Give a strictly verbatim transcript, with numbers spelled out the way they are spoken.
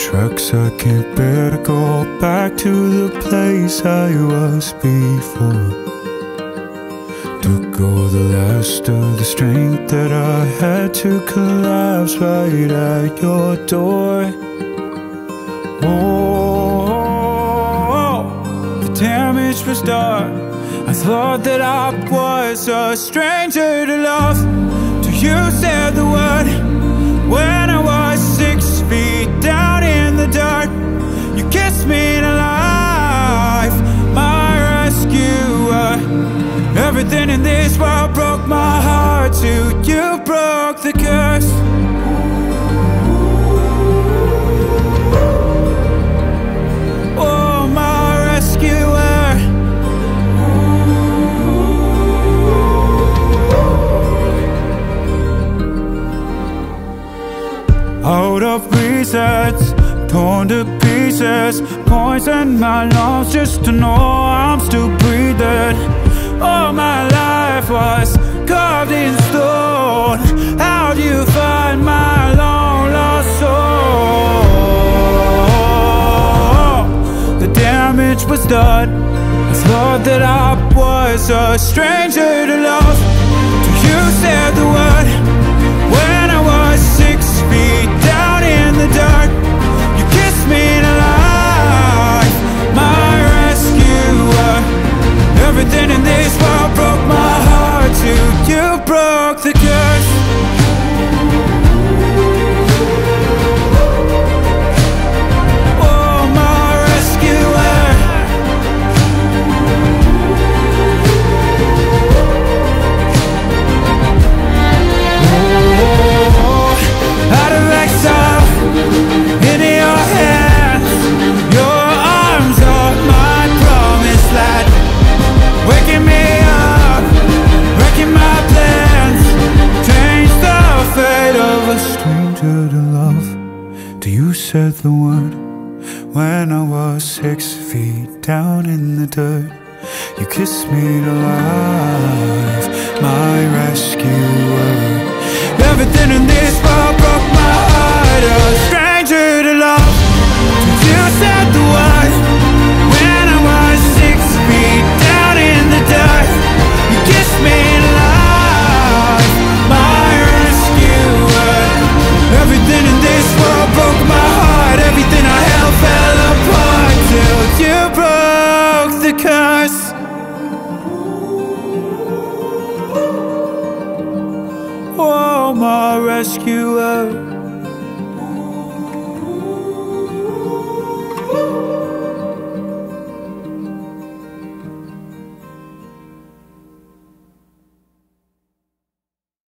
tracks I can't bear to go back to the place I was before. Took all the last of the strength that I had to collapse right at your door. Oh, the damage was done. I thought that I was a stranger to love, till you said the word. When I was six feet down in the dirt, you kissed me to life, my rescuer. Everything in this world broke my heart till you broke the curse. Oh, my rescuer. Out of reasons, torn to pieces, poison my lungs just to know I'm still breathing. All my life was carved in stone. How do you find my long lost soul? The damage was done. I thought that I was a stranger to love, till you said the word. When I was six feet down in the dirt, you kissed me to life, my rescuer. Everything in this world broke my heart till you broke the curse. Oh, my rescuer. Oh, out of exile, into your hands, your arms are my promised land. Waking me up, wrecking my plans, change the fate of a stranger to love, till you said the word. When I was six feet down in the dirt, you kissed me to life, my rescuer. Everything in this world broke my heart, a stranger to love, till you said the word. When I was six feet down in the dirt, you kissed me to life, my rescuer. Everything in this world broke my heart. Everything I held fell apart till you broke the curse. Oh, my rescuer.